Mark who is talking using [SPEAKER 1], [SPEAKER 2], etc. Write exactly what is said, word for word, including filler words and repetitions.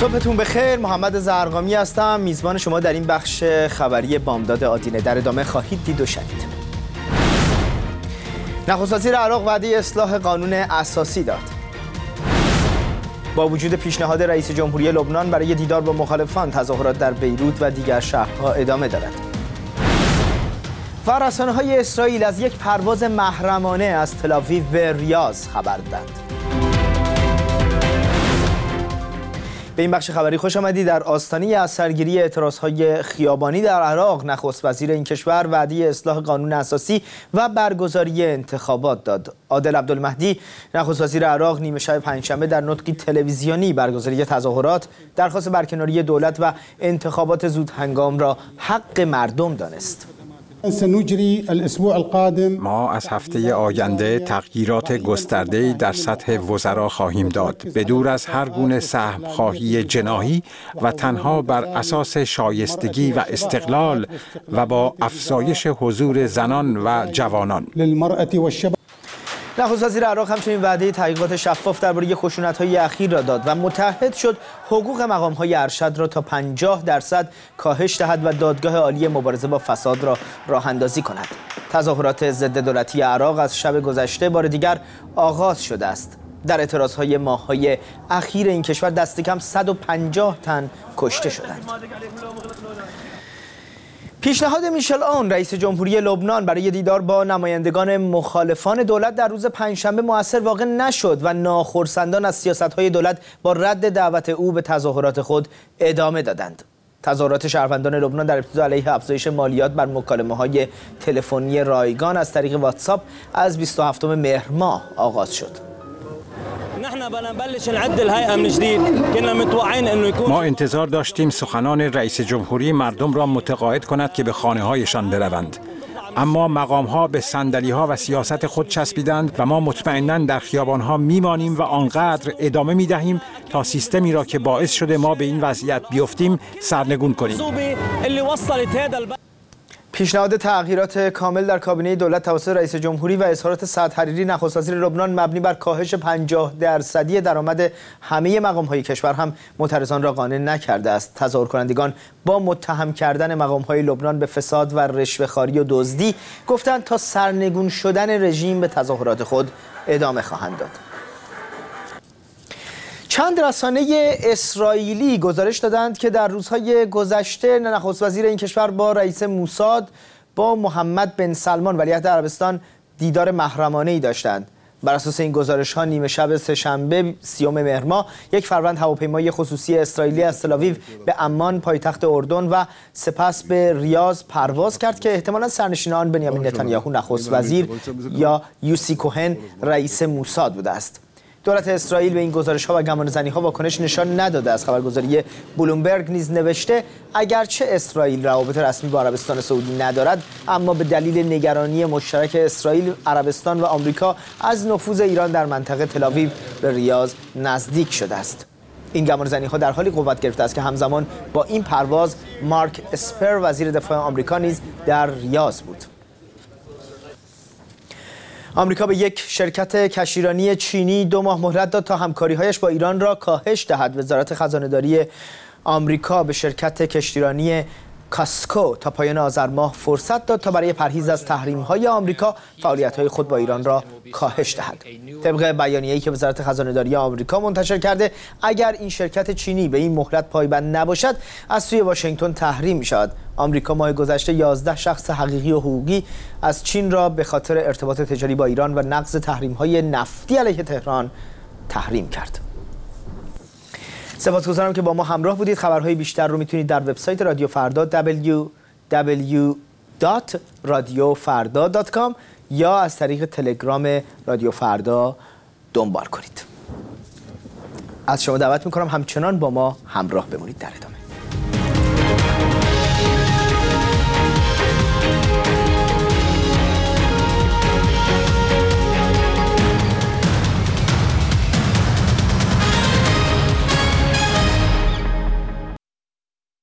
[SPEAKER 1] صبحتون بخیر. محمد زرقامی هستم، میزبان شما در این بخش خبری بامداد آدینه. در ادامه خواهید دید و شنید. نخست وزیر عراق وعده اصلاح قانون اساسی داد. با وجود پیشنهاد رئیس جمهوری لبنان برای دیدار با مخالفان، تظاهرات در بیروت و دیگر شهرها ادامه دارد. و رسانه‌های اسرائیل از یک پرواز محرمانه از تل‌آویو به ریاض خبر دادند. به این بخش خبری خوش آمدید. در آستانه از سرگیری اعتراضهای خیابانی در عراق، نخست وزیر این کشور وعده اصلاح قانون اساسی و برگزاری انتخابات داد. عادل عبدالمهدی، نخست وزیر عراق، نیمه شب پنجشنبه در نطقی تلویزیونی برگزاری تظاهرات درخواست برکناری دولت و انتخابات زود هنگام را حق مردم دانست.
[SPEAKER 2] ما از هفته آینده تغییرات گسترده‌ای در سطح وزرا خواهیم داد، به دور از هر گونه سهم‌خواهی جناحی و تنها بر اساس شایستگی و استقلال و با افزایش حضور زنان و جوانان.
[SPEAKER 1] نخست وزیر عراق همچنین وعده تحقیقات شفاف درباره خشونت‌های اخیر را داد و متحد شد حقوق مقام‌های ارشد را تا پنجاه درصد کاهش دهد و دادگاه عالی مبارزه با فساد را راه اندازی کند. تظاهرات ضد دولتی عراق از شب گذشته بار دیگر آغاز شده است. در اعتراضهای ماه‌های اخیر این کشور دست کم صد و پنجاه تن کشته شدند. پیشنهاد میشل عون، رئیس جمهوری لبنان، برای دیدار با نمایندگان مخالفان دولت در روز پنجشنبه مؤثر واقع نشد و ناخرسندان از سیاست‌های دولت با رد دعوت او به تظاهرات خود ادامه دادند. تظاهرات شهروندان لبنان در ابتدا علیه افزایش مالیات بر مکالمه‌های تلفنی رایگان از طریق واتساپ از بیست و هفتم مهر ماه آغاز شد.
[SPEAKER 2] ما انتظار داشتیم سخنان رئیس جمهوری مردم را متقاعد کند که به خانه‌هایشان بروند، اما مقام‌ها به صندلی‌ها و سیاست خود چسبیدند و ما مطمئناً در خیابان‌ها میمانیم و آنقدر ادامه می‌دهیم تا سیستمی را که باعث شده ما به این وضعیت بیفتیم سرنگون کنیم.
[SPEAKER 1] پیشنهاد تغییرات کامل در کابینه دولت توسط رئیس جمهوری و اظهارات سعد حریری، نخست وزیر لبنان، مبنی بر کاهش پنجاه درصدی درآمد همه مقام‌های کشور هم معترضان را قانع نکرده است. تظاهر کنندگان با متهم کردن مقام‌های لبنان به فساد و رشوه‌خواری و دزدی گفتند تا سرنگون شدن رژیم به تظاهرات خود ادامه خواهند داد. چند رسانه اسرائیلی گزارش دادند که در روزهای گذشته نخست وزیر این کشور با رئیس موساد با محمد بن سلمان ولیعهد عربستان دیدار محرمانه‌ای داشتند. بر اساس این گزارش‌ها نیمه شب سه‌شنبه سیوم مهر ماه یک فروند هواپیمای خصوصی اسرائیلی از تل‌آویو به عمان پایتخت اردن و سپس به ریاض پرواز کرد که احتمالاً سرنشین آن بنیامین نتانیاهو نخست وزیر یا یوسی کوهن رئیس موساد بوده است. دولت اسرائیل به این گزارش‌ها و گمانه‌زنی‌ها واکنش نشان نداده است. خبرگزاری بلومبرگ نیز نوشته اگرچه اسرائیل روابط رسمی با عربستان سعودی ندارد، اما به دلیل نگرانی مشترک اسرائیل، عربستان و آمریکا از نفوذ ایران در منطقه تل‌آویو به ریاض نزدیک شده است. این گمانه‌زنی‌ها در حالی قوت گرفته است که همزمان با این پرواز مارک اسپر وزیر دفاع آمریکا نیز در ریاض بود. آمریکا به یک شرکت کشتیرانی چینی دو ماه مهلت داد تا همکاری‌هایش با ایران را کاهش دهد. وزارت خزانه‌داری آمریکا به شرکت کشتیرانی کاسکو تا پایان آذر ماه فرصت داد تا برای پرهیز از تحریم‌های آمریکا فعالیت‌های خود با ایران را کاهش دهد. طبق بیانیه‌ای که وزارت خزانه‌داری آمریکا منتشر کرده، اگر این شرکت چینی به این مهلت پایبند نباشد، از سوی واشنگتن تحریم می‌شود. آمریکا ماه گذشته یازده شخص حقیقی و حقوقی از چین را به خاطر ارتباط تجاری با ایران و نقض تحریم‌های نفتی علیه تهران تحریم کرد. سپاسگزارم که با ما همراه بودید. خبرهای بیشتر رو میتونید در وبسایت رادیو فردا دبلیو دبلیو دبلیو دات رادیو فردا دات کام یا از طریق تلگرام رادیو فردا دنبال کنید. از شما دعوت میکنم همچنان با ما همراه بمونید. در ادامه